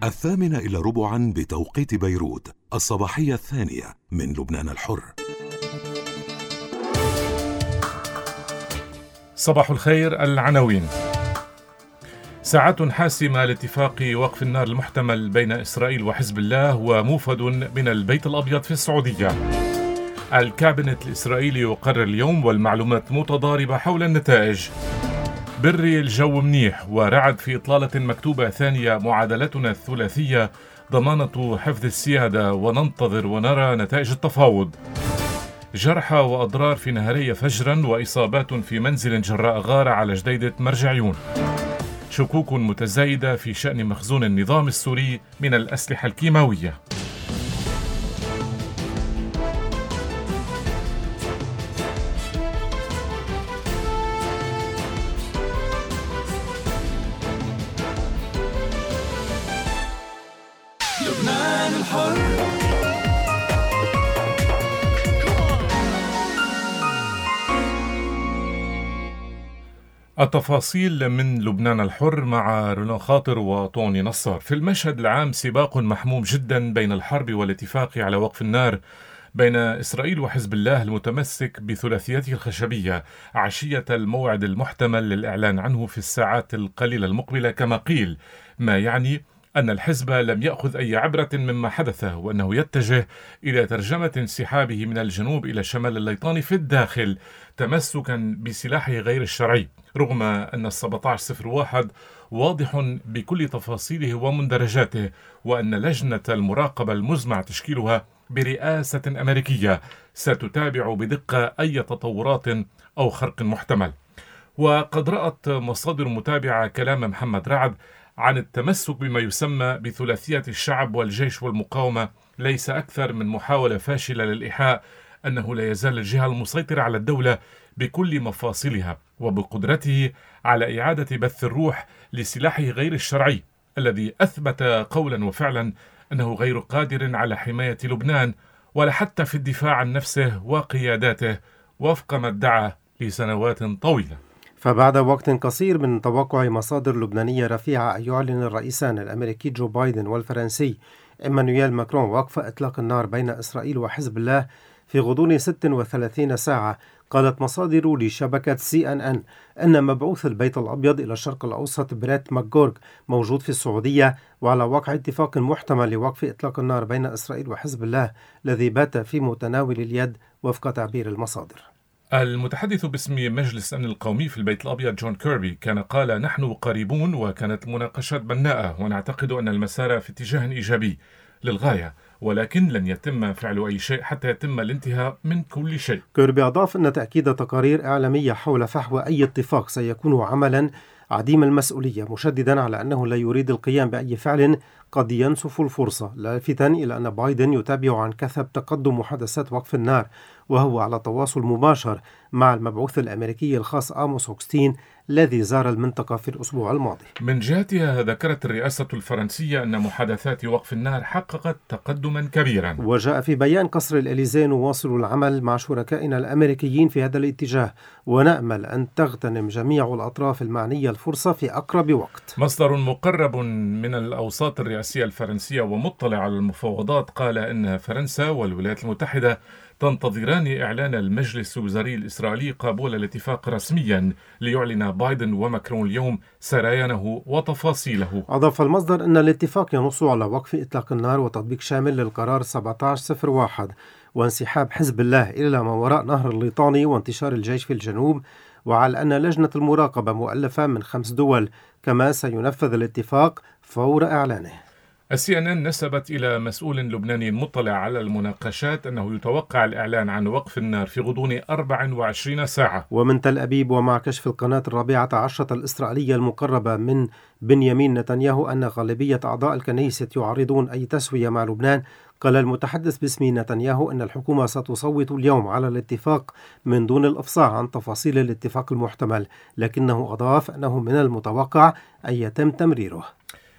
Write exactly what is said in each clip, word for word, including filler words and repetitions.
الثامنة إلى ربعا بتوقيت بيروت، الصباحية الثانية من لبنان الحر. صباح الخير. العناوين: ساعات حاسمة لاتفاق وقف النار المحتمل بين إسرائيل وحزب الله وموفد من البيت الأبيض في السعودية. الكابينت الإسرائيلي يقرر اليوم والمعلومات متضاربة حول النتائج. بري الجو منيح ورعد في إطلالة مكتوبة ثانية، معادلتنا الثلاثية ضمانة حفظ السيادة، وننتظر ونرى نتائج التفاوض. جرحى وأضرار في نهارية فجرا، وإصابات في منزل جراء غارة على جديدة مرجعيون. شكوك متزايدة في شأن مخزون النظام السوري من الأسلحة الكيماوية. لبنان الحر. التفاصيل من لبنان الحر مع رنا خاطر وطوني نصار. في المشهد العام سباق محموم جدا بين الحرب والاتفاق على وقف النار بين إسرائيل وحزب الله المتمسك بثلاثيته الخشبية عشية الموعد المحتمل للإعلان عنه في الساعات القليلة المقبلة، كما قيل، ما يعني أن الحزب لم يأخذ أي عبرة مما حدث، وأنه يتجه إلى ترجمة انسحابه من الجنوب إلى شمال الليطاني في الداخل تمسكا بسلاحه غير الشرعي، رغم أن السبعة عشر صفر واحد واضح بكل تفاصيله ومندرجاته، وأن لجنة المراقبة المزمع تشكيلها برئاسة أمريكية ستتابع بدقة أي تطورات أو خرق محتمل. وقد رأت مصادر متابعة كلام محمد رعد عن التمسك بما يسمى بثلاثية الشعب والجيش والمقاومة ليس أكثر من محاولة فاشلة للإيحاء أنه لا يزال الجهة المسيطرة على الدولة بكل مفاصلها وبقدرته على إعادة بث الروح لسلاحه غير الشرعي الذي أثبت قولا وفعلا أنه غير قادر على حماية لبنان ولا حتى في الدفاع عن نفسه وقياداته وفق ما ادعى لسنوات طويلة. فبعد وقت قصير من توقع مصادر لبنانية رفيعة أن يعلن الرئيسان الأمريكي جو بايدن والفرنسي إيمانويل ماكرون وقف إطلاق النار بين إسرائيل وحزب الله في غضون ست وثلاثين ساعة، قالت مصادر لشبكة سي أن أن أن مبعوث البيت الأبيض إلى الشرق الأوسط بريت ماكجورغ موجود في السعودية، وعلى وقع اتفاق محتمل لوقف إطلاق النار بين إسرائيل وحزب الله الذي بات في متناول اليد وفق تعبير المصادر. المتحدث باسم مجلس الأمن القومي في البيت الأبيض جون كيربي كان قال: نحن قريبون وكانت المناقشات بناءة ونعتقد أن المسار في اتجاه إيجابي للغاية، ولكن لن يتم فعل أي شيء حتى يتم الانتهاء من كل شيء. كيربي أضاف أن تأكيد تقارير إعلامية حول فحوى أي اتفاق سيكون عملا عديم المسؤولية، مشددا على أنه لا يريد القيام بأي فعل قد ينسف الفرصة، لافتا إلى أن بايدن يتابع عن كثب تقدم محادثات وقف النار، وهو على تواصل مباشر مع المبعوث الأمريكي الخاص آموس هوكستين الذي زار المنطقة في الأسبوع الماضي. من جهتها ذكرت الرئاسة الفرنسية أن محادثات وقف النار حققت تقدما كبيرا. وجاء في بيان قصر الإليزيه: نواصل العمل مع شركائنا الأمريكيين في هذا الاتجاه، ونأمل أن تغتنم جميع الأطراف المعنية الفرصة في أقرب وقت. مصدر مقرب من الأوساط الرئاسية الفرنسية ومطلع على المفاوضات قال إن فرنسا والولايات المتحدة تنتظران إعلان المجلس الوزاري الإسرائيلي قبول الاتفاق رسميا ليعلن بايدن وماكرون اليوم سريانه وتفاصيله. أضاف المصدر أن الاتفاق ينص على وقف إطلاق النار وتطبيق شامل للقرار سبعة عشر صفر واحد وانسحاب حزب الله إلى ما وراء نهر الليطاني وانتشار الجيش في الجنوب، وعلى أن لجنة المراقبة مؤلفة من خمس دول، كما سينفذ الاتفاق فور إعلانه. السي ان ان نسبت إلى مسؤول لبناني مطلع على المناقشات أنه يتوقع الإعلان عن وقف النار في غضون أربع وعشرين ساعة. ومن تل أبيب ومع كشف القناة الرابعة عشرة الإسرائيلية المقربة من بنيامين نتنياهو أن غالبية أعضاء الكنيسة يعارضون أي تسوية مع لبنان، قال المتحدث باسم نتنياهو أن الحكومة ستصوت اليوم على الاتفاق من دون الإفصاح عن تفاصيل الاتفاق المحتمل، لكنه أضاف أنه من المتوقع أن يتم تمريره.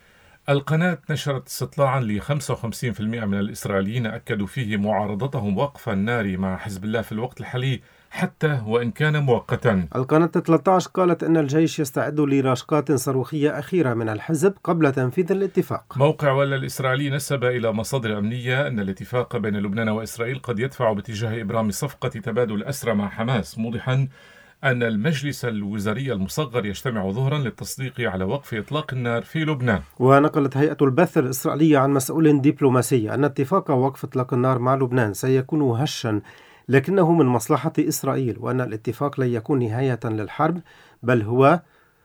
القناة نشرت استطلاعا ل خمسة وخمسين بالمئة من الإسرائيليين أكدوا فيه معارضتهم وقف النار مع حزب الله في الوقت الحالي حتى وإن كان مؤقتا. القناة ثلاثة عشر قالت أن الجيش يستعد لرشقات صاروخية أخيرة من الحزب قبل تنفيذ الاتفاق. موقع ولا الإسرائيلي نسب إلى مصادر أمنية أن الاتفاق بين لبنان وإسرائيل قد يدفع باتجاه إبرام صفقة تبادل أسرى مع حماس، موضحا أن المجلس الوزاري المصغر يجتمع ظهرا للتصديق على وقف إطلاق النار في لبنان. ونقلت هيئة البث الإسرائيلية عن مسؤول دبلوماسي أن اتفاق وقف إطلاق النار مع لبنان سيكون هشا، لكنه من مصلحة إسرائيل، وأن الاتفاق لن يكون نهاية للحرب بل هو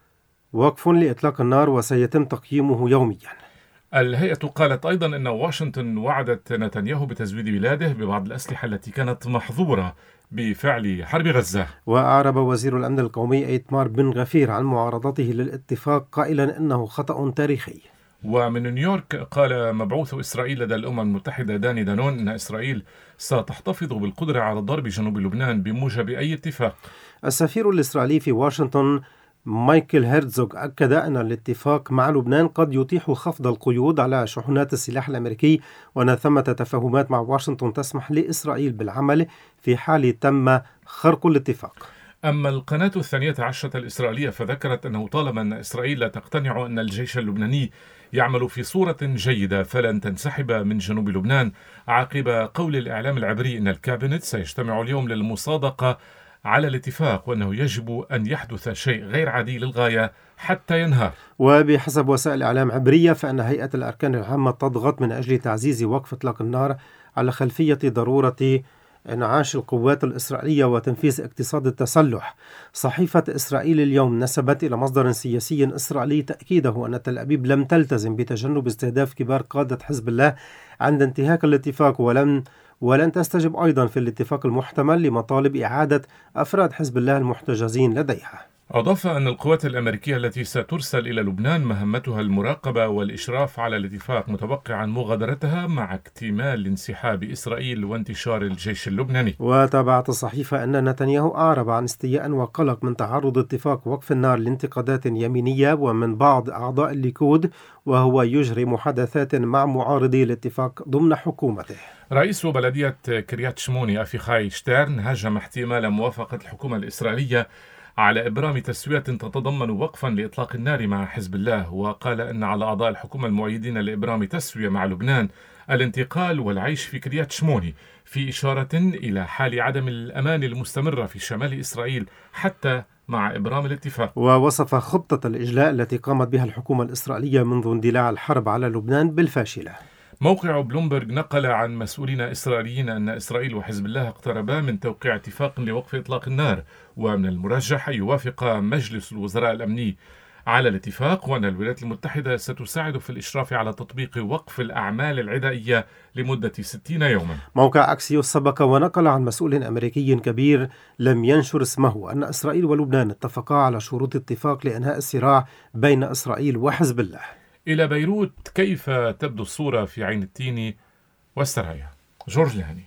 وقف لإطلاق النار وسيتم تقييمه يوميا. الهيئة قالت أيضا أن واشنطن وعدت نتنياهو بتزويد بلاده ببعض الأسلحة التي كانت محظورة بفعل حرب غزة. وأعرب وزير الأمن القومي إيتمار بن غفير عن معارضته للاتفاق قائلا إنه خطأ تاريخي. ومن نيويورك قال مبعوث إسرائيل لدى الأمم المتحدة داني دانون أن إسرائيل ستحتفظ بالقدرة على ضرب جنوب لبنان بموجب أي اتفاق. السفير الإسرائيلي في واشنطن مايكل هيرتزوغ أكد أن الاتفاق مع لبنان قد يتيح خفض القيود على شحنات السلاح الأمريكي، وأن ثمة تفاهمات مع واشنطن تسمح لإسرائيل بالعمل في حال تم خرق الاتفاق. أما القناة الثانية عشرة الإسرائيلية فذكرت أنه طالما أن إسرائيل لا تقتنع أن الجيش اللبناني يعمل في صورة جيدة فلن تنسحب من جنوب لبنان، عقب قول الإعلام العبري أن الكابينت سيجتمع اليوم للمصادقة على الاتفاق، وأنه يجب أن يحدث شيء غير عادي للغاية حتى ينهار. وبحسب وسائل إعلام عبرية فإن هيئة الأركان العامة تضغط من أجل تعزيز وقف إطلاق النار على خلفية ضرورة انعاش القوات الإسرائيلية وتنفيذ اقتصاد التسلح. صحيفة إسرائيل اليوم نسبت إلى مصدر سياسي إسرائيلي تأكيده أن تل أبيب لم تلتزم بتجنب استهداف كبار قادة حزب الله عند انتهاك الاتفاق، ولم ولن تستجب أيضا في الاتفاق المحتمل لمطالب إعادة أفراد حزب الله المحتجزين لديها. أضاف أن القوات الأمريكية التي سترسل إلى لبنان مهمتها المراقبة والإشراف على الاتفاق، متوقعا مغادرتها مع اكتمال انسحاب إسرائيل وانتشار الجيش اللبناني. وتابعت الصحيفة أن نتنياهو أعرب عن استياء وقلق من تعرض اتفاق وقف النار لانتقادات يمينية ومن بعض أعضاء الليكود، وهو يجري محادثات مع معارضي الاتفاق ضمن حكومته. رئيس بلدية كريات شموني أفيخاي شتيرن هاجم احتمال موافقة الحكومة الإسرائيلية على إبرام تسوية تتضمن وقفا لإطلاق النار مع حزب الله، وقال أن على أعضاء الحكومة المؤيدين لإبرام تسوية مع لبنان الانتقال والعيش في كريات شموني، في إشارة إلى حال عدم الأمان المستمرة في شمال إسرائيل حتى مع إبرام الاتفاق. ووصف خطة الإجلاء التي قامت بها الحكومة الإسرائيلية منذ اندلاع الحرب على لبنان بالفاشلة. موقع بلومبرغ نقل عن مسؤولين إسرائيليين أن إسرائيل وحزب الله اقتربا من توقيع اتفاق لوقف إطلاق النار، ومن المرجح أن يوافق مجلس الوزراء الأمني على الاتفاق، وأن الولايات المتحدة ستساعد في الإشراف على تطبيق وقف الأعمال العدائية لمدة ستين يوما. موقع أكسيوس سبق ونقل عن مسؤول أمريكي كبير لم ينشر اسمه أن إسرائيل ولبنان اتفقا على شروط اتفاق لإنهاء الصراع بين إسرائيل وحزب الله. إلى بيروت، كيف تبدو الصورة في عين التين والسرايا؟ جورج لهاني.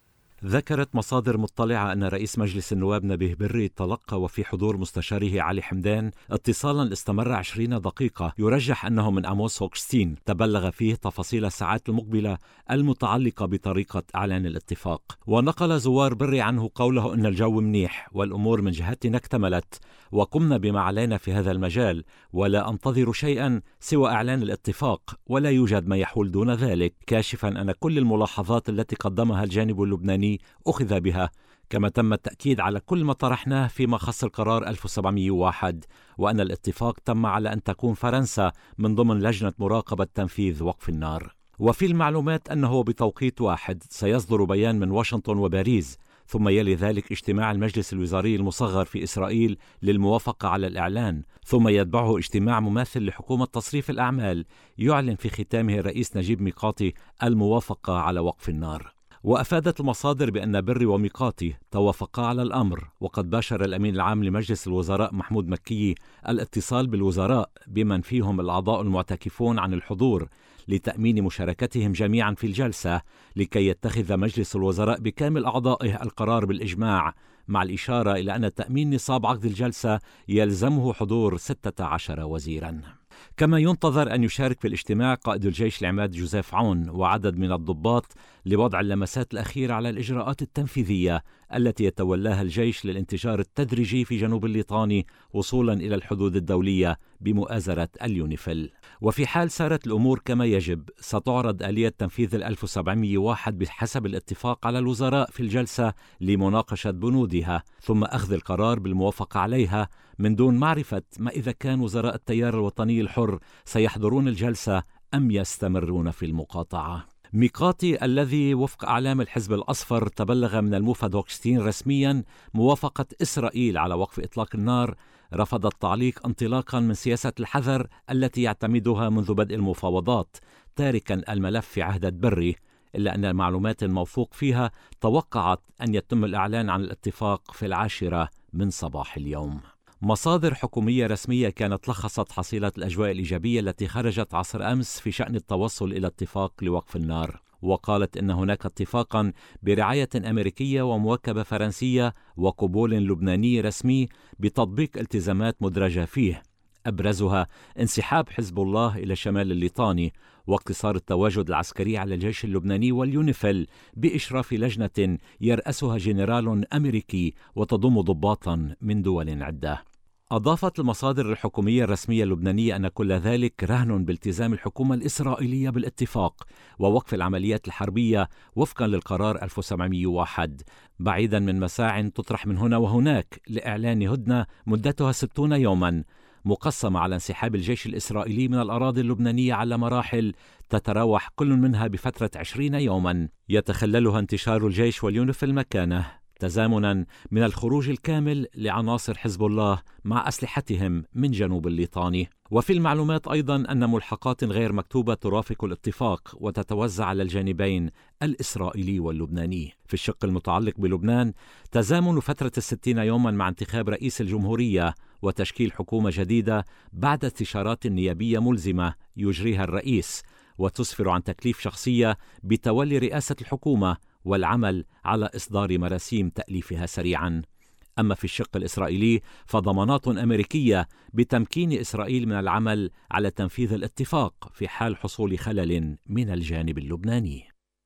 ذكرت مصادر مطلعة أن رئيس مجلس النواب نبيه بري تلقى وفي حضور مستشاره علي حمدان اتصالا استمر عشرين دقيقة يرجح أنه من أموس هوكستين، تبلغ فيه تفاصيل الساعات المقبلة المتعلقة بطريقة إعلان الاتفاق. ونقل زوار بري عنه قوله أن الجو منيح والأمور من جهتنا اكتملت وقمنا بما علينا في هذا المجال، ولا أنتظر شيئا سوى إعلان الاتفاق ولا يوجد ما يحول دون ذلك، كاشفا أن كل الملاحظات التي قدمها الجانب اللبناني أخذ بها، كما تم التأكيد على كل ما طرحناه فيما خص القرار ألف وسبعمئة وواحد، وأن الاتفاق تم على أن تكون فرنسا من ضمن لجنة مراقبة تنفيذ وقف النار. وفي المعلومات أنه بتوقيت واحد سيصدر بيان من واشنطن وباريس، ثم يلي ذلك اجتماع المجلس الوزاري المصغر في إسرائيل للموافقة على الإعلان، ثم يتبعه اجتماع مماثل لحكومة تصريف الأعمال يعلن في ختامه الرئيس نجيب ميقاتي الموافقة على وقف النار. وأفادت المصادر بأن بري وميقاتي توافقا على الأمر، وقد باشر الأمين العام لمجلس الوزراء محمود مكي الاتصال بالوزراء بمن فيهم الأعضاء المعتكفون عن الحضور لتأمين مشاركتهم جميعا في الجلسة، لكي يتخذ مجلس الوزراء بكامل أعضائه القرار بالإجماع، مع الإشارة إلى أن تأمين نصاب عقد الجلسة يلزمه حضور ستة عشر وزيرا. كما ينتظر أن يشارك في الاجتماع قائد الجيش العماد جوزيف عون وعدد من الضباط لوضع اللمسات الأخيرة على الإجراءات التنفيذية التي يتولاها الجيش للانتشار التدريجي في جنوب الليطاني وصولا إلى الحدود الدولية بمؤازرة اليونيفيل. وفي حال سارت الأمور كما يجب ستعرض آلية تنفيذ ال ألف وسبعمئة وواحد بحسب الاتفاق على الوزراء في الجلسة لمناقشة بنودها ثم أخذ القرار بالموافقة عليها من دون معرفة ما إذا كان وزراء التيار الوطني الحر سيحضرون الجلسة أم يستمرون في المقاطعة. ميقاتي الذي وفق أعلام الحزب الأصفر تبلغ من الموفد هوكستين رسميا موافقة إسرائيل على وقف إطلاق النار رفض التعليق انطلاقا من سياسة الحذر التي يعتمدها منذ بدء المفاوضات، تاركا الملف في عهدة بري، إلا أن المعلومات الموثوق فيها توقعت أن يتم الإعلان عن الاتفاق في العاشرة من صباح اليوم. مصادر حكومية رسمية كانت لخصت حصيلة الأجواء الإيجابية التي خرجت عصر أمس في شأن التوصل إلى اتفاق لوقف النار، وقالت إن هناك اتفاقا برعاية أمريكية ومواكبة فرنسية وقبول لبناني رسمي بتطبيق التزامات مدرجة فيه، أبرزها انسحاب حزب الله إلى شمال الليطاني واقتصار التواجد العسكري على الجيش اللبناني واليونيفيل بإشراف لجنة يرأسها جنرال أمريكي وتضم ضباطا من دول عدة. أضافت المصادر الحكومية الرسمية اللبنانية أن كل ذلك رهن بالتزام الحكومة الإسرائيلية بالاتفاق ووقف العمليات الحربية وفقا للقرار ألف وسبعمئة وواحد، بعيدا من مساع تطرح من هنا وهناك لإعلان هدنة مدتها ستون يوما مقسمة على انسحاب الجيش الإسرائيلي من الأراضي اللبنانية على مراحل تتراوح كل منها بفترة عشرين يوما يتخللها انتشار الجيش واليونيفيل مكانه، تزامنا من الخروج الكامل لعناصر حزب الله مع أسلحتهم من جنوب الليطاني. وفي المعلومات أيضا أن ملحقات غير مكتوبة ترافق الاتفاق وتتوزع على الجانبين الإسرائيلي واللبناني. في الشق المتعلق بلبنان تزامن فترة الستين يوما مع انتخاب رئيس الجمهورية وتشكيل حكومة جديدة بعد استشارات نيابية ملزمة يجريها الرئيس وتسفر عن تكليف شخصية بتولي رئاسة الحكومة والعمل على إصدار مراسيم تأليفها سريعا. أما في الشق الإسرائيلي فضمانات أمريكية بتمكين إسرائيل من العمل على تنفيذ الاتفاق في حال حصول خلل من الجانب اللبناني.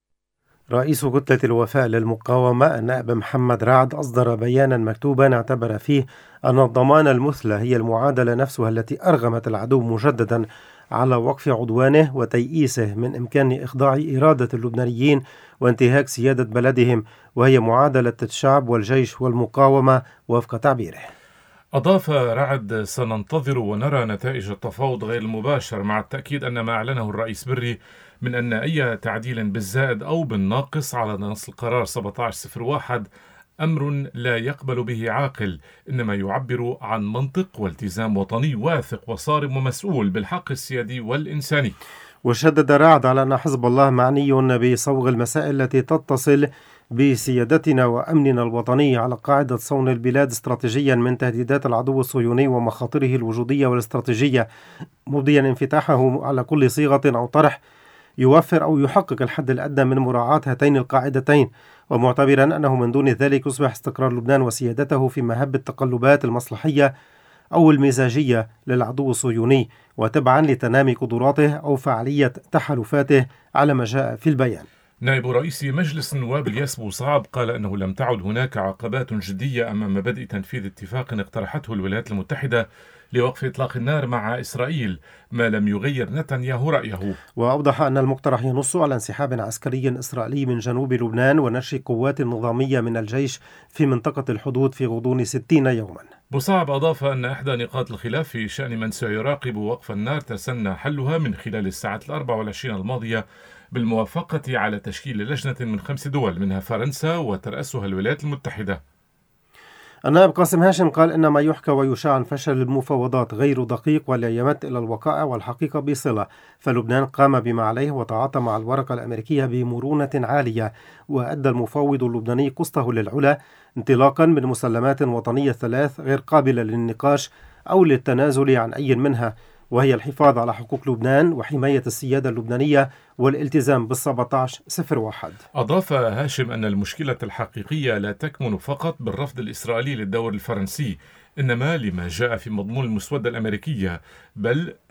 رئيس كتلة الوفاء للمقاومة النائب محمد رعد أصدر بيانا مكتوبا اعتبر فيه أن الضمان المثلى هي المعادلة نفسها التي أرغمت العدو مجددا على وقف عدوانه وتيئيسه من إمكان إخضاع إرادة اللبنانيين وانتهاك سيادة بلدهم، وهي معادلة الشعب والجيش والمقاومة وفق تعبيره. أضاف رعد: سننتظر ونرى نتائج التفاوض غير المباشر، مع التأكيد أن ما أعلنه الرئيس بري من أن أي تعديل بالزائد أو بالناقص على نص القرار سبعة عشر صفر واحد أمر لا يقبل به عاقل، إنما يعبر عن منطق والتزام وطني واثق وصارم ومسؤول بالحق السيادي والإنساني. وشدد رعد على أن حزب الله معني بصوغ المسائل التي تتصل بسيادتنا وأمننا الوطني على قاعدة صون البلاد استراتيجيا من تهديدات العدو الصهيوني ومخاطره الوجودية والاستراتيجية، مبديا انفتاحه على كل صيغة أو طرح يوفر أو يحقق الحد الأدنى من مراعاة هاتين القاعدتين، ومعتبرا أنه من دون ذلك يصبح استقرار لبنان وسيادته في مهب التقلبات المصلحية أو المزاجية للعدو الصهيوني وتبعا لتنامي قدراته أو فعالية تحالفاته على ما جاء في البيان. نائب رئيس مجلس النواب الياس بوصعب قال أنه لم تعد هناك عقبات جدية أمام بدء تنفيذ اتفاق اقترحته الولايات المتحدة لوقف إطلاق النار مع إسرائيل، ما لم يغير نتنياهو رأيه. وأوضح أن المقترح ينص على انسحاب عسكري إسرائيلي من جنوب لبنان ونشر قوات نظامية من الجيش في منطقة الحدود في غضون ستين يوما. بوصعب أضاف أن إحدى نقاط الخلاف في شأن من سيراقب وقف النار تسنى حلها من خلال الساعات الأربع والعشرين الماضية بالموافقة على تشكيل لجنة من خمس دول منها فرنسا وترأسها الولايات المتحدة. النائب قاسم هاشم قال إن ما يحكى ويشاع عن فشل المفاوضات غير دقيق ولا يمت إلى الوقائع والحقيقة بصلة، فلبنان قام بما عليه وتعاطى مع الورقة الأمريكية بمرونة عالية، وأدى المفاوض اللبناني قسطه للعلا انطلاقا من مسلمات وطنية ثلاث غير قابلة للنقاش أو للتنازل عن أي منها، وهي الحفاظ على حقوق لبنان وحماية السيادة اللبنانية والالتزام بالسبعة عشر صفر واحد. أضاف هاشم أن المشكلة الحقيقية لا تكمن فقط بالرفض الإسرائيلي للدور الفرنسي، إنما لما جاء في مضمون المسودة الأمريكية، بل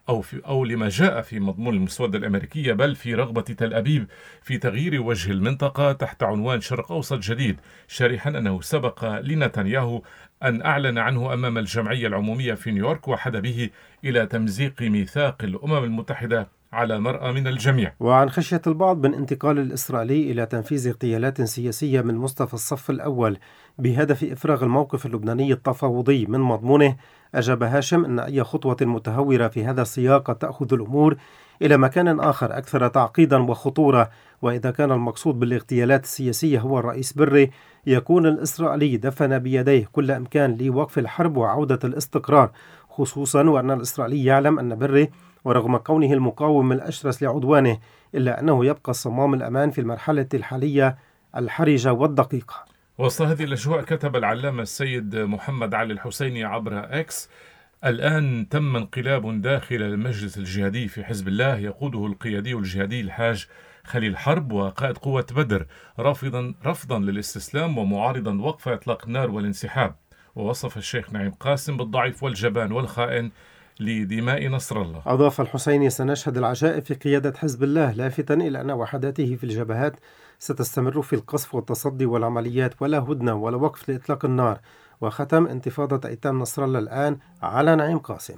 أو, في أو لما جاء في مضمون المسودة الأمريكية، بل في رغبة تل أبيب في تغيير وجه المنطقة تحت عنوان شرق أوسط جديد، شارحا أنه سبق لنتنياهو أن أعلن عنه أمام الجمعية العمومية في نيويورك وحد به إلى تمزيق ميثاق الأمم المتحدة على مرأى من الجميع. وعن خشية البعض من انتقال الإسرائيلي إلى تنفيذ اغتيالات سياسية من مصطفى الصف الأول بهدف إفراغ الموقف اللبناني التفاوضي من مضمونه، أجاب هاشم أن أي خطوة متهورة في هذا السياق قد تأخذ الأمور إلى مكان آخر أكثر تعقيدا وخطورة، وإذا كان المقصود بالاغتيالات السياسية هو الرئيس بري، يكون الإسرائيلي دفن بيديه كل إمكان لوقف الحرب وعودة الاستقرار، خصوصا وأن الإسرائيلي يعلم أن بري ورغم كونه المقاوم الأشرس لعدوانه إلا أنه يبقى صمام الأمان في المرحلة الحالية الحرجة والدقيقة. وسط هذه الأجواء كتب العلامة السيد محمد علي الحسيني عبر إكس: الآن تم انقلاب داخل المجلس الجهادي في حزب الله يقوده القيادي الجهادي الحاج خليل حرب وقائد قوة بدر، رافضا رفضا للاستسلام ومعارضا وقف إطلاق النار والانسحاب. ووصف الشيخ نعيم قاسم بالضعيف والجبان والخائن لدماء نصر الله. أضاف الحسيني: سنشهد العجائب في قيادة حزب الله، لافتا إلى أن وحداته في الجبهات ستستمر في القصف والتصدي والعمليات، ولا هدنة ولا وقف لإطلاق النار. وختم: انتفاضة أيتام نصر الله الآن على نعيم قاسم.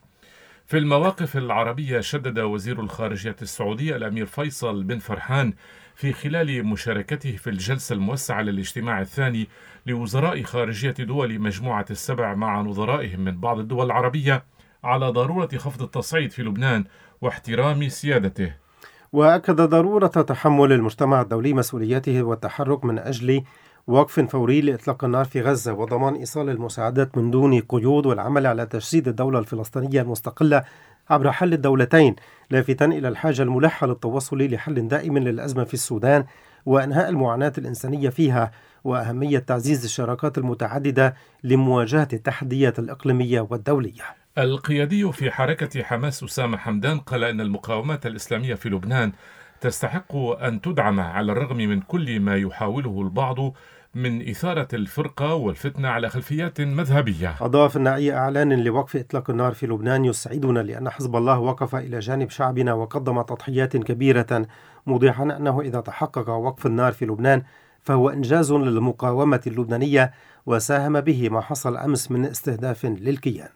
في المواقف العربية، شدد وزير الخارجية السعودية الأمير فيصل بن فرحان في خلال مشاركته في الجلسة الموسعة للاجتماع الثاني لوزراء خارجية دول مجموعة السبع مع نظرائهم من بعض الدول العربية على ضرورة خفض التصعيد في لبنان واحترام سيادته. وأكد ضرورة تحمل المجتمع الدولي مسؤولياته والتحرك من أجل وقف فوري لإطلاق النار في غزة وضمان إيصال المساعدات من دون قيود، والعمل على تجسيد الدولة الفلسطينية المستقلة عبر حل الدولتين، لافتا إلى الحاجة الملحة للتوصل لحل دائم للأزمة في السودان وإنهاء المعاناة الإنسانية فيها، وأهمية تعزيز الشراكات المتعددة لمواجهة التحديات الإقليمية والدولية. القيادي في حركة حماس أسامة حمدان قال إن المقاومات الإسلامية في لبنان تستحق أن تدعم على الرغم من كل ما يحاوله البعض من إثارة الفرقة والفتنة على خلفيات مذهبية. أضاف أن أي إعلان لوقف إطلاق النار في لبنان يسعدنا، لأن حزب الله وقف إلى جانب شعبنا وقدم تضحيات كبيرة، موضحا أنه إذا تحقق وقف النار في لبنان فهو إنجاز للمقاومة اللبنانية وساهم به ما حصل أمس من استهداف للكيان.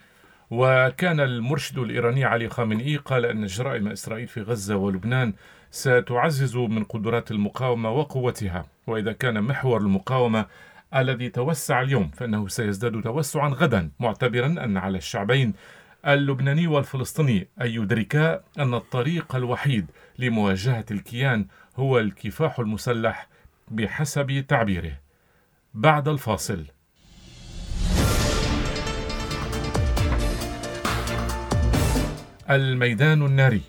وكان المرشد الإيراني علي خامنئي قال أن جرائم إسرائيل في غزة ولبنان ستعزز من قدرات المقاومة وقوتها، وإذا كان محور المقاومة الذي توسع اليوم فإنه سيزداد توسعا غدا، معتبرا أن على الشعبين اللبناني والفلسطيني أن يدركا أن الطريق الوحيد لمواجهة الكيان هو الكفاح المسلح بحسب تعبيره. بعد الفاصل. الميدان الناري.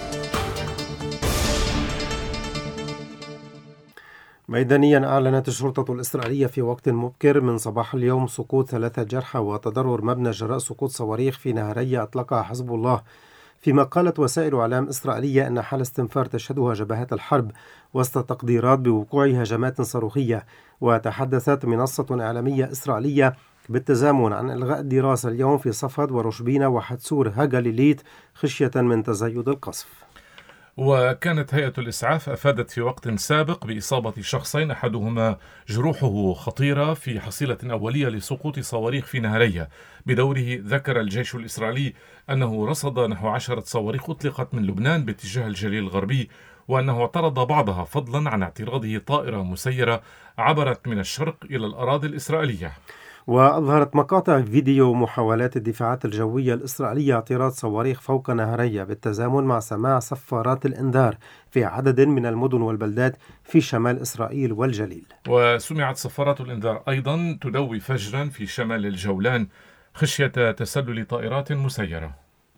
ميدانيا، أعلنت الشرطة الإسرائيلية في وقت مبكر من صباح اليوم سقوط ثلاثة جرحى وتضرر مبنى جراء سقوط صواريخ في نهارية أطلقها حزب الله، فيما قالت وسائل إعلام إسرائيلية أن حالة استنفار تشهدها جبهات الحرب وسط تقديرات بوقوع هجمات صاروخية. وتحدثت منصة إعلامية إسرائيلية بالتزامن عن إلغاء الدراسة اليوم في صفد ورشبينة وحتسور هاجاليليت خشية من تزايد القصف. وكانت هيئة الإسعاف أفادت في وقت سابق بإصابة شخصين أحدهما جروحه خطيرة في حصيلة أولية لسقوط صواريخ في نهارية. بدوره ذكر الجيش الإسرائيلي أنه رصد نحو عشرة صواريخ أطلقت من لبنان باتجاه الجليل الغربي، وأنه اعترض بعضها فضلا عن اعتراضه طائرة مسيرة عبرت من الشرق إلى الأراضي الإسرائيلية. وأظهرت مقاطع فيديو محاولات الدفاعات الجوية الإسرائيلية اعتراض صواريخ فوق نهرية بالتزامن مع سماع صفارات الإنذار في عدد من المدن والبلدات في شمال إسرائيل والجليل. وسمعت صفارات الإنذار أيضا تدوي فجرا في شمال الجولان خشية تسلل طائرات مسيرة.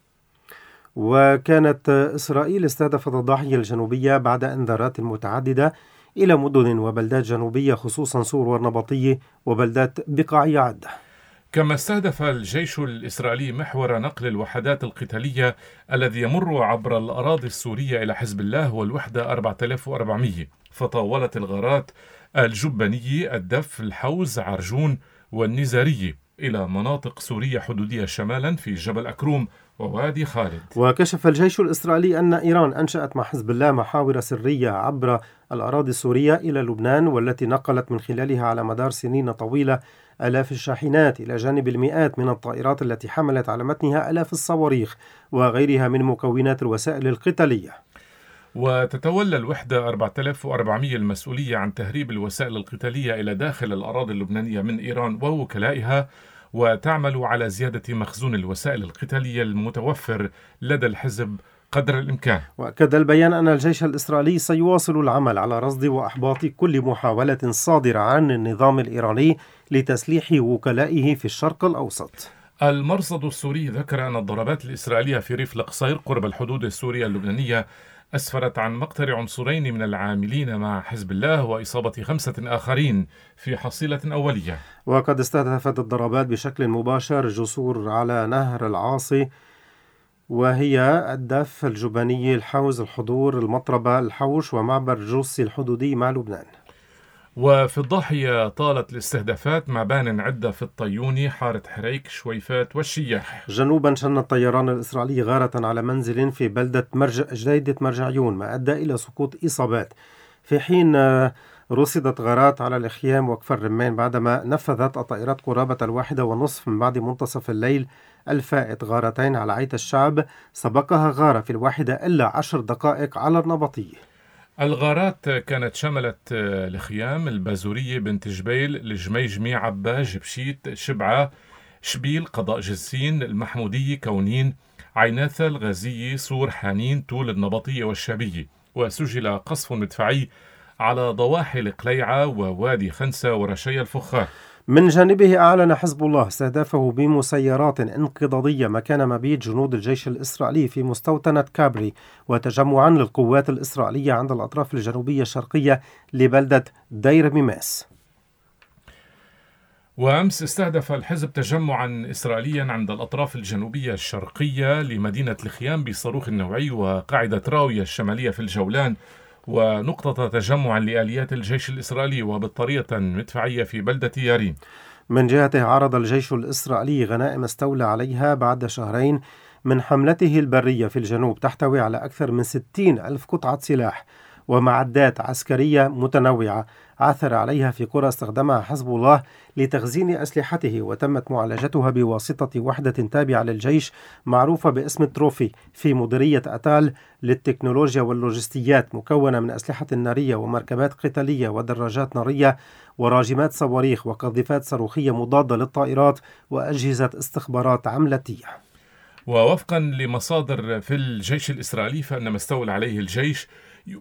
وكانت إسرائيل استهدفت الضاحية الجنوبية بعد إنذارات متعددة إلى مدن وبلدات جنوبية خصوصا سور والنبطية وبلدات بقاعية عدة. كما استهدف الجيش الإسرائيلي محور نقل الوحدات القتالية الذي يمر عبر الأراضي السورية إلى حزب الله والوحدة أربعة آلاف وأربعمئة، فطاولت الغارات الجبني، الدف، الحوز، عرجون والنزارية إلى مناطق سورية حدودية شمالا في جبل أكروم ووادي خالد. وكشف الجيش الإسرائيلي أن إيران أنشأت مع حزب الله محاور سرية عبر الأراضي السورية إلى لبنان، والتي نقلت من خلالها على مدار سنين طويلة آلاف الشاحنات، إلى جانب المئات من الطائرات التي حملت على متنها آلاف الصواريخ وغيرها من مكونات الوسائل القتالية. وتتولى الوحدة أربعة آلاف وأربعمئة المسؤولية عن تهريب الوسائل القتالية إلى داخل الأراضي اللبنانية من إيران ووكلائها، وتعمل على زيادة مخزون الوسائل القتالية المتوفر لدى الحزب قدر الإمكان. وأكد البيان أن الجيش الإسرائيلي سيواصل العمل على رصد وإحباط كل محاولة صادرة عن النظام الإيراني لتسليح وكلائه في الشرق الأوسط. المرصد السوري ذكر أن الضربات الإسرائيلية في ريف القصير قرب الحدود السورية اللبنانية أسفرت عن مقتل عنصرين من العاملين مع حزب الله وإصابة خمسة آخرين في حصيلة أولية. وقد استهدفت الضربات بشكل مباشر جسور على نهر العاصي، وهي الدف الجبني، الحوز، الحضور، المطربة، الحوش، ومعبر جوسي الحدودي مع لبنان. وفي الضاحية طالت الاستهدافات مبان عدة في الطيوني، حارة حريك، شويفات والشياح. جنوبا شن الطيران الإسرائيلي غارة على منزل في بلدة مرجع جديدة مرجعيون، ما أدى إلى سقوط إصابات، في حين رصدت غارات على الخيام وكفر الرمان بعدما نفذت الطائرات قرابة الواحدة ونصف من بعد منتصف الليل الفائت غارتين على عيت الشعب، سبقها غارة في الواحدة إلا عشر دقائق على النبطية. الغارات كانت شملت الخيام، البازورية، بنت جبيل، الجميجمي، عباج، بشيت، شبعة، شبيل، قضاء جسين، المحمودية، كونين، عيناثة، الغازية، صور، حانين، طول، النبطية والشابية. وسجل قصف مدفعي على ضواحي القليعة ووادي خنسة ورشي الفخار. من جانبه أعلن حزب الله استهدافه بمسيرات انقضاضية مكان مبيت جنود الجيش الإسرائيلي في مستوطنة كابري، وتجمعا للقوات الإسرائيلية عند الأطراف الجنوبية الشرقية لبلدة دير ميماس. وأمس استهدف الحزب تجمعا إسرائيليا عند الأطراف الجنوبية الشرقية لمدينة الخيام بصاروخ نوعي، وقاعدة راوية الشمالية في الجولان، ونقطة تجمع لآليات الجيش الإسرائيلي وبطارية مدفعية في بلدة يارين. من جهته عرض الجيش الإسرائيلي غنائم استولى عليها بعد شهرين من حملته البرية في الجنوب، تحتوي على أكثر من ستين ألف قطعة سلاح ومعدات عسكرية متنوعة عثر عليها في قرى استخدمها حزب الله لتخزين أسلحته، وتمت معالجتها بواسطة وحدة تابعة للجيش معروفة باسم تروفي في مديرية أتال للتكنولوجيا واللوجستيات، مكونة من أسلحة نارية ومركبات قتالية ودراجات نارية وراجمات صواريخ وقاذفات صاروخية مضادة للطائرات وأجهزة استخبارات عملتية. ووفقا لمصادر في الجيش الإسرائيلي فإن ما استولى عليه الجيش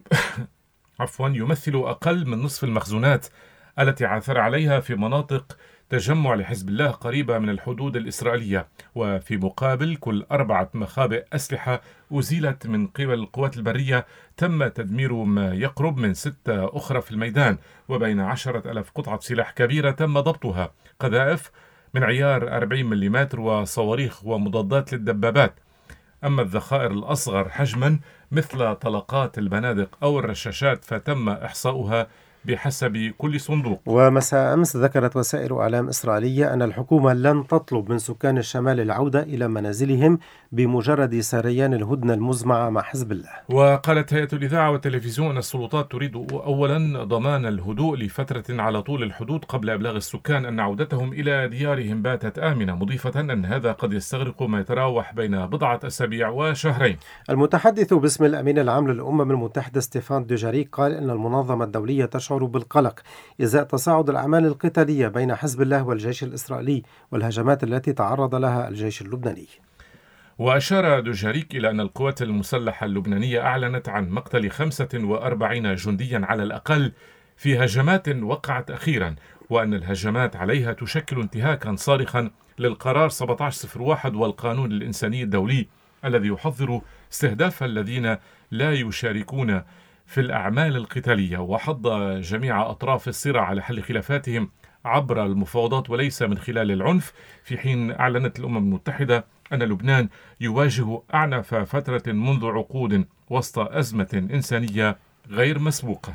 عفوا يمثل أقل من نصف المخزونات التي عثر عليها في مناطق تجمع لحزب الله قريبة من الحدود الإسرائيلية، وفي مقابل كل أربعة مخابئ أسلحة أزيلت من قبل القوات البرية تم تدمير ما يقرب من ستة أخرى في الميدان، وبين عشرة ألاف قطعة سلاح كبيرة تم ضبطها، قذائف من عيار أربعين ملم وصواريخ ومضادات للدبابات. أما الذخائر الأصغر حجما مثل طلقات البنادق أو الرشاشات فتم إحصاؤها بحسب كل صندوق. ومساء أمس ذكرت وسائل إعلام إسرائيلية أن الحكومة لن تطلب من سكان الشمال العودة إلى منازلهم بمجرد سريان الهدنة المزمعة مع حزب الله. وقالت هيئة الإذاعة والتلفزيون أن السلطات تريد أولا ضمان الهدوء لفترة على طول الحدود قبل إبلاغ السكان أن عودتهم إلى ديارهم باتت آمنة، مضيفة أن هذا قد يستغرق ما يتراوح بين بضعة أسابيع وشهرين. المتحدث باسم الأمين العام للأمم المتحدة ستيفان دوجاريك قال أن المنظمة الدولية تشعر بالقلق إزاء تصاعد الأعمال القتالية بين حزب الله والجيش الإسرائيلي والهجمات التي تعرض لها الجيش اللبناني. وأشار دوجاريك إلى أن القوات المسلحة اللبنانية أعلنت عن مقتل خمسة وأربعين جنديا على الأقل في هجمات وقعت أخيرا، وأن الهجمات عليها تشكل انتهاكا صارخا للقرار سبعة عشر صفر واحد والقانون الإنساني الدولي الذي يحظر استهداف الذين لا يشاركون في الأعمال القتالية، وحض جميع أطراف الصراع على حل خلافاتهم عبر المفاوضات وليس من خلال العنف، في حين أعلنت الأمم المتحدة أن لبنان يواجه أعنف فترة منذ عقود وسط أزمة إنسانية غير مسبوقة.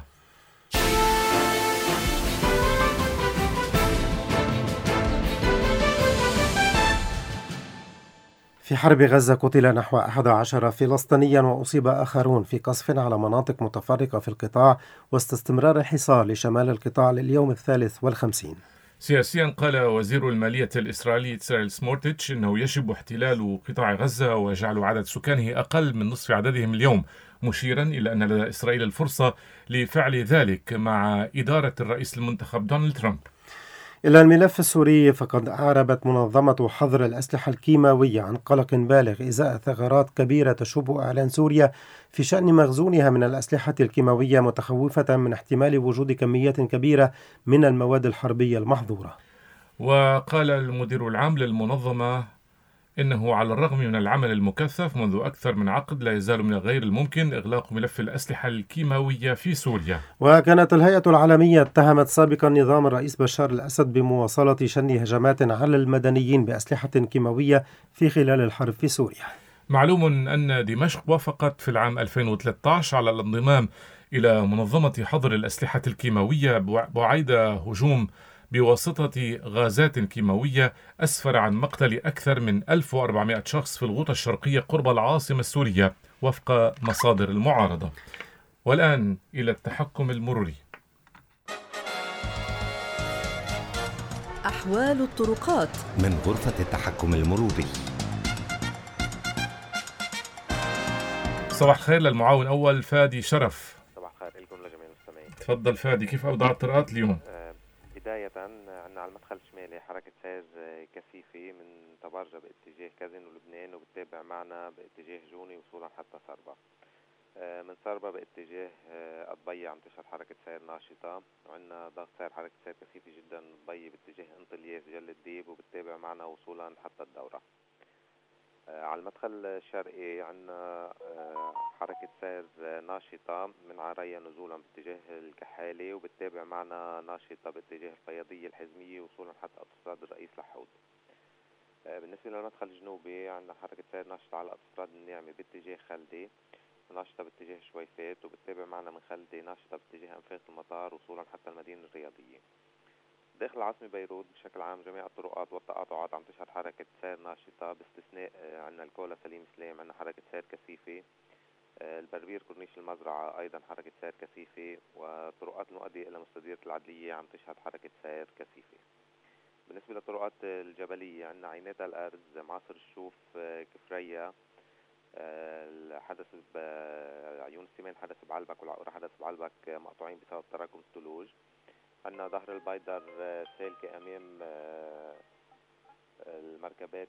في في حرب غزة قتل نحو أحد عشر فلسطينيا وأصيب آخرون في قصف على مناطق متفرقة في القطاع وسط استمرار الحصار لشمال القطاع لليوم الثالث والخمسين. سياسيا قال وزير المالية الإسرائيلي تساريل سموتريتش أنه يجب احتلال قطاع غزة وجعل عدد سكانه أقل من نصف عددهم اليوم، مشيرا إلى أن لدى إسرائيل الفرصة لفعل ذلك مع إدارة الرئيس المنتخب دونالد ترامب. إلى الملف السوري، فقد أعربت منظمة حظر الأسلحة الكيماوية عن قلق بالغ إزاء ثغرات كبيرة تشوب أعلان سوريا في شأن مخزونها من الأسلحة الكيماوية، متخوفة من احتمال وجود كميات كبيرة من المواد الحربية المحظورة. وقال المدير العام للمنظمة إنه على الرغم من العمل المكثف منذ أكثر من عقد، لا يزال من غير الممكن إغلاق ملف الأسلحة الكيماوية في سوريا. وكانت الهيئة العالمية اتهمت سابقا نظام الرئيس بشار الأسد بمواصلة شن هجمات على المدنيين بأسلحة كيماوية في خلال الحرب في سوريا. معلوم أن دمشق وافقت في العام ألفين وثلاثة عشر على الانضمام إلى منظمة حظر الأسلحة الكيماوية بعد هجوم بواسطة غازات كيماوية أسفر عن مقتل أكثر من ألف وأربعمائة شخص في الغوطة الشرقية قرب العاصمة السورية وفق مصادر المعارضة. والآن إلى التحكم المروري. أحوال الطرقات من غرفة التحكم المروري. صباح الخير للمعاون أول فادي شرف. صباح الخير لكم لجميع المستمعين. تفضل فادي، كيف أوضاع الطرقات اليوم؟ بداية عندنا على المدخل الشمالي حركة سير كثيفة من طبرجة باتجاه كازن ولبنان، وبتتابع معنا باتجاه جوني وصولا حتى صربا. من صربا باتجاه الضبية عم تشهد حركة سير ناشطة، وعندنا ضغط سير حركة سير كثيفة جدا الضبية باتجاه انطلياس جل الديب، وبتتابع معنا وصولا حتى الدورة. على المدخل الشرقي عندنا حركة سير ناشطة من عريا نزولا باتجاه الكحالي، وبتتابع معنا ناشطة باتجاه الفياضية الحزمية وصولا حتى أوتوستراد الرئيس لحود. بالنسبة للمدخل الجنوبي عندنا حركة سير ناشطة على أوتوستراد النعمة باتجاه خلدي، ناشطة باتجاه شويفات، وبتتابع معنا من خلدي ناشطة باتجاه أنفاق المطار وصولا حتى المدينة الرياضية. داخل العاصمة بيروت بشكل عام جميع الطرقات والتقاطعات عم تشهد حركة سير ناشطة، باستثناء عندنا الكولا سليم سليم عندنا حركة سير كثيفة، البربير كورنيش المزرعة أيضا حركة سير كثيفة، وطرقات المؤدية إلى مستديرة العدلية عم تشهد حركة سير كثيفة. بالنسبة للطرقات الجبلية عندنا عينات الأرز، معصر الشوف، كفرية، الحدث بعيون السمان حدث بعلبك والعقورة حدث بعلبك مقطوعين بسبب تراكم الثلوج. عندنا ظهر البيدر سالكة أمام المركبات،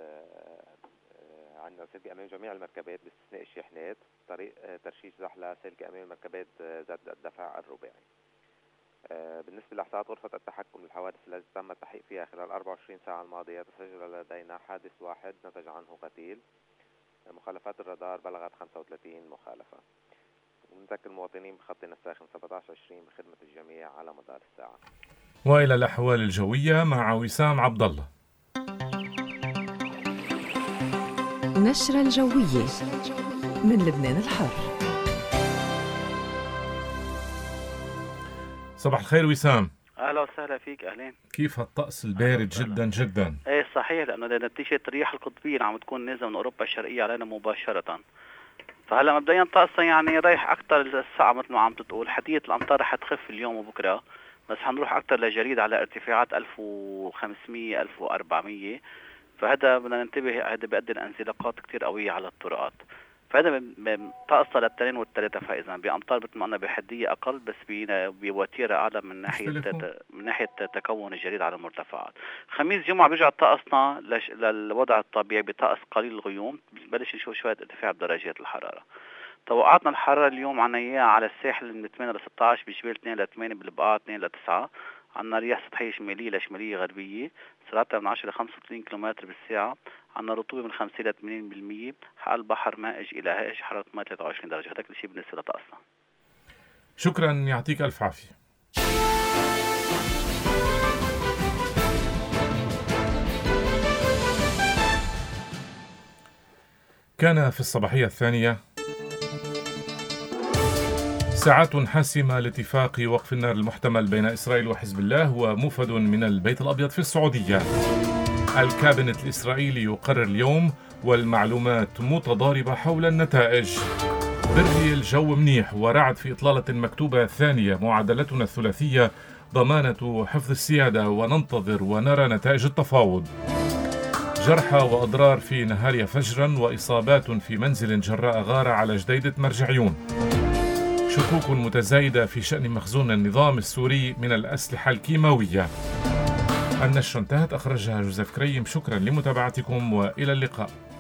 عندنا سالكة أمام جميع المركبات باستثناء الشاحنات. طريق ترشيش زحلة سالكة أمام المركبات ذات الدفع الرباعي. بالنسبة لإحصاءات غرفة التحكم للحوادث التي تم التحقيق فيها خلال أربعة وعشرين ساعة الماضية، تسجل لدينا حادث واحد نتج عنه قتيل. مخالفات الرادار بلغت خمسة وثلاثين مخالفة. ونذكر المواطنين بخطنا الساخن سبعة عشر عشرين بخدمة الجميع على مدار الساعة. وإلى الأحوال الجوية مع وسام عبد الله. نشرة الجوية من لبنان الحر. صباح الخير وسام. اهلا وسهلا فيك. اهلين. كيف هالطقس البارد جدا جدا؟ ايه صحيح، لانه نتيجه الرياح القطبيه اللي عم تكون نازله من اوروبا الشرقيه علينا مباشره. فهلا مبدئيا طقسا يعني رايح اكثر الساعه مثل ما عم تقول، حديه الامطار رح تخف اليوم وبكره، بس حنروح اكثر لجريد على ارتفاعات ألف وخمسمية ألف وأربعمية، فهذا بدنا ننتبه، هذا بيؤدي لانزلاقات كثير قويه على الطرقات. فهذا طقسها للتنين والثلاثة، فإذا بأمطار مثل ما قلنا بحدية أقل بس بوتيرة أعلى من ناحية من ناحية تكون الجليد على المرتفعات. خميس جمعة بيرجع طقسنا للوضع الطبيعي بطقس قليل الغيوم، بلش نشوف شوية ارتفاع بدرجات الحرارة. توقعاتنا الحرارة اليوم عنا إياها على الساحل من ثمانية ل ستة عشر، بجبال اثنين ل ثمانية، بالبقاع اثنين ل تسعة. عنا رياح سطحية شمالية لشمالية غربية سرعتها من عشرة ل خمسة وثلاثين كيلومتر بالساعة. عنا رطوبة من خمسين ل ثمانين بالمية. حق البحر مائج إلى هائج، حرارة ماء ثلاثة وعشرين درجة. هذا كل شيء بالنسبة لطقسنا. شكرا، يعطيك ألف عافية. كان في الصباحية الثانية ساعات حاسمة لاتفاق وقف النار المحتمل بين إسرائيل وحزب الله وموفد من البيت الأبيض في السعودية. الكابينت الإسرائيلي يقرر اليوم والمعلومات متضاربة حول النتائج. بري الجو منيح ورعد في إطلالة مكتوبة ثانية، معادلتنا الثلاثية ضمانة حفظ السيادة، وننتظر ونرى نتائج التفاوض. جرحى وأضرار في نهاريا فجرا، وإصابات في منزل جراء غارة على جديدة مرجعيون. شكوك متزايدة في شأن مخزون النظام السوري من الأسلحة الكيماوية. النشرة انتهت، أخرجها جوزيف كريم. شكرا لمتابعتكم وإلى اللقاء.